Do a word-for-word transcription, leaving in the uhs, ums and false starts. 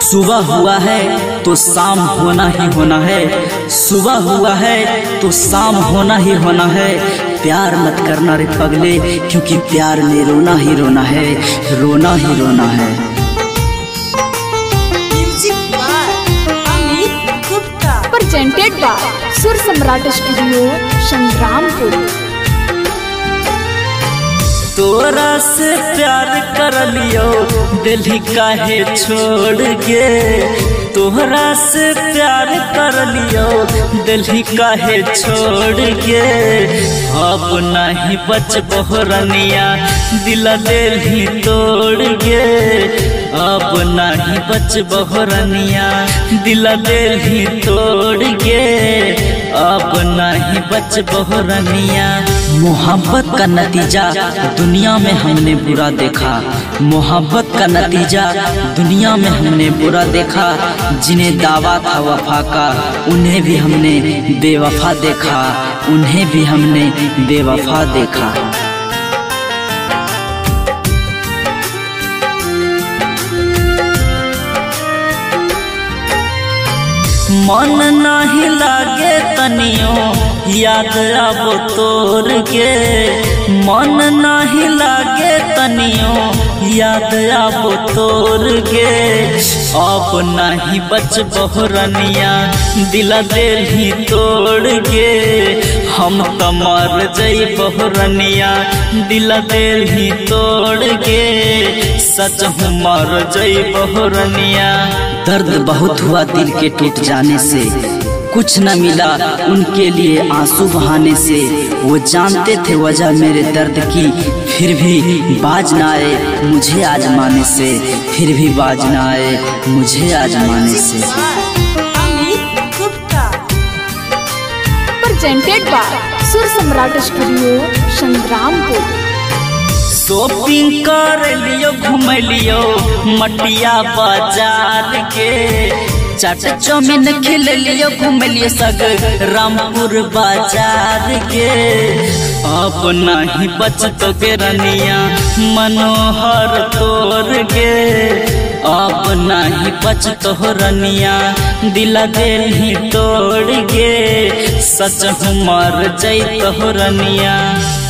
सुबह हुआ है तो शाम होना ही होना है, सुबह हुआ है तो शाम होना ही होना है। प्यार मत करना रे पगले, क्योंकि प्यार में रोना ही रोना है, रोना ही रोना है। प्रेजेंटेड बाय सुर सम्राट स्टूडियो संग्रामपुर। तोरा से प्यार कर लियो दिल्ली काहे छोड़ के, तोहरा से प्यार कर लियो दिल्ली काहे छोड़ के। अब नहीं बच बहरनिया दिल दिल्ली तोड़ के, अब नहीं बच बहरनिया दिल दिल्ली तोड़ के, अब नहीं बच बहरनिया। मोहब्बत का नतीजा दुनिया में हमने बुरा देखा, मोहब्बत का नतीजा दुनिया में हमने बुरा देखा। जिन्हें दावा था वफा का उन्हें भी हमने बेवफा देखा, उन्हें भी हमने बेवफा देखा। मन नहीं लागे तनियो याद आबो तोर के, मन नहीं लागे तनियो याद आबो तोर के। अब नहीं बच बहरनिया दिल दिल्ली तोड़ के, हम तो मर जई बहरनिया दिल दिल्ली तोड़ के, सच हूँ मर जई बहरनिया। दर्द बहुत हुआ दिल के टूट जाने से, कुछ न मिला उनके लिए आंसू बहाने से। वो जानते थे वजह मेरे दर्द की, फिर भी बाज न आए मुझे आजमाने से, फिर भी बाज न आए मुझे आजमाने से। प्रेजेंटेड बाय सुर सम्राट स्टूडियो संग्रामपुर। शॉपिंग कर लियो घूम लियो मटिया बाजार के, चाट चौमिन खिल लियो घूम लियो सग रामपुर बाजार के। अब नहीं बच तो के रनिया मनोहर तोर के, अब नहीं बच तो रनिया दिल दिल्ली तोड़ के, सच हूँ मर जई तो रनिया।